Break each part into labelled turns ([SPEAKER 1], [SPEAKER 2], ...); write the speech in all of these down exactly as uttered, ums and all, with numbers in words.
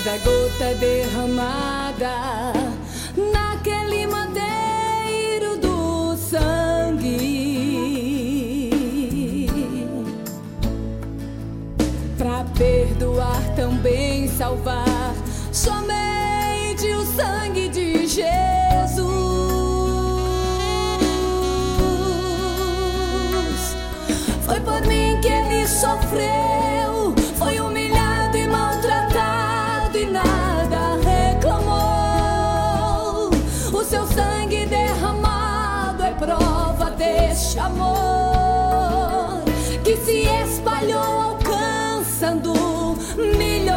[SPEAKER 1] cada gota derramada naquele madeiro do sangue, pra perdoar, também salvar, somente o sangue de Jesus. Foi por mim que ele sofreu, foi humilhado e maltratado e nada reclamou. O seu sangue derramado é prova deste amor que se espalhou alcançando milhões.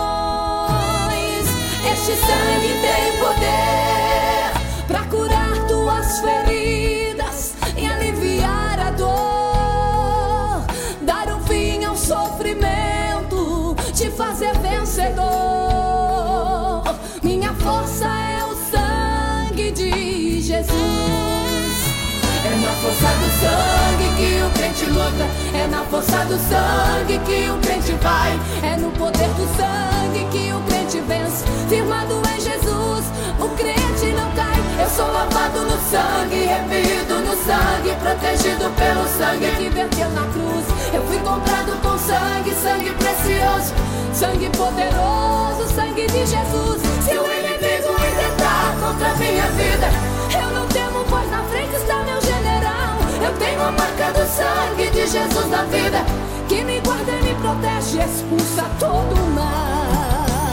[SPEAKER 1] Este sangue tem poder pra curar tuas feridas e aliviar a dor, dar um fim ao sofrimento, te fazer vencedor. Minha força é o sangue de Jesus. É na força do sangue que o crente luta, é na força do sangue que o crente vai, é no poder do sangue que o crente vence. Firmado em Jesus, o crente não cai. Eu sou lavado no sangue, remido no sangue, protegido pelo sangue que verteu na cruz. Eu fui comprado com sangue, sangue precioso, sangue poderoso, sangue de Jesus. Se o inimigo intentar contra a minha vida, eu não temo, pois na frente está meu general. Eu tenho a marca do sangue de Jesus na vida, que me guarda e me protege, expulsa todo o mal.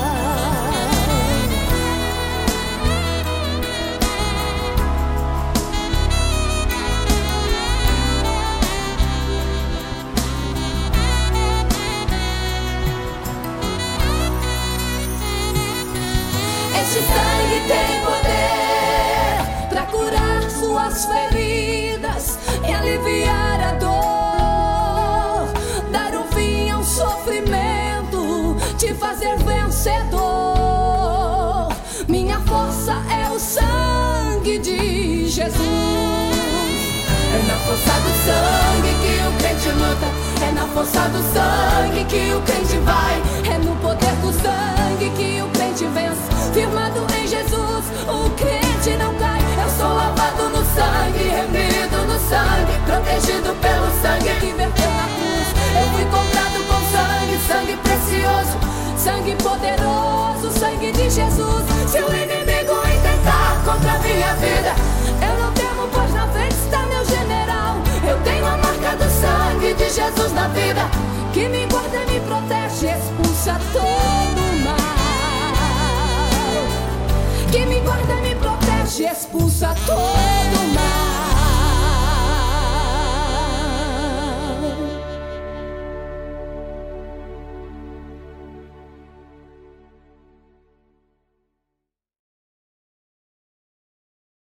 [SPEAKER 1] Este sangue tem poder pra curar suas feridas e aliviar a dor, dar um fim ao sofrimento, te fazer vencedor. Minha força é o sangue de Jesus. É na força do sangue que o crente luta, é na força do sangue que o crente vai, é no poder do sangue que o crente vence. Firmado em Jesus, o crente não cai. Eu sou lavado no sangue, remido no sangue, protegido pelo sangue que verteu na cruz. Eu fui comprado com sangue, sangue precioso, sangue poderoso, sangue de Jesus. Se o inimigo intentar contra a minha vida, eu não temo, pois na frente está meu general. Eu tenho a marca do sangue de Jesus na vida, que me guarda e me protege, expulsa todo o mal. Que me guarda e me protege, expulsa todo